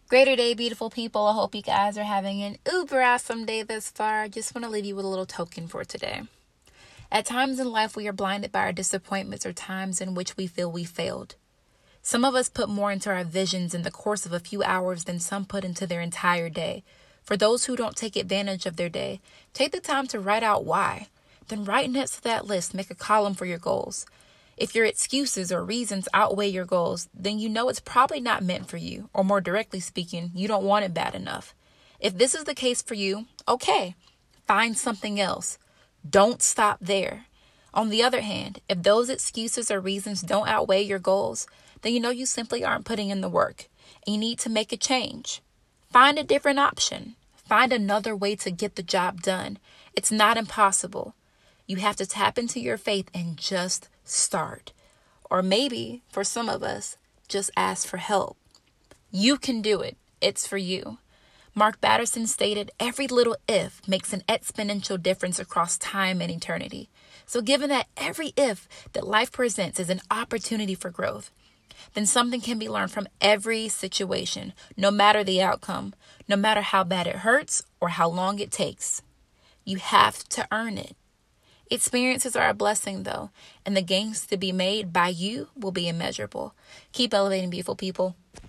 Greater day, beautiful people. I hope you guys are having an uber awesome day thus far. I just want to leave you with a little token for today. At times in life, we are blinded by our disappointments or times in which we feel we failed. Some of us put more into our visions in the course of a few hours than some put into their entire day. For those who don't take advantage of their day, take the time to write out why. Then right next to that list, make a column for your goals. If your excuses or reasons outweigh your goals, then you know it's probably not meant for you, or more directly speaking, you don't want it bad enough. If this is the case for you, okay, find something else. Don't stop there. On the other hand, if those excuses or reasons don't outweigh your goals, then you know you simply aren't putting in the work, and you need to make a change. Find a different option. Find another way to get the job done. It's not impossible. You have to tap into your faith and just start. Or maybe, for some of us, just ask for help. You can do it. It's for you. Mark Batterson stated, every little if makes an exponential difference across time and eternity. So given that every if that life presents is an opportunity for growth, then something can be learned from every situation, no matter the outcome, no matter how bad it hurts or how long it takes. You have to earn it. Experiences are a blessing, though, and the gains to be made by you will be immeasurable. Keep elevating, beautiful people.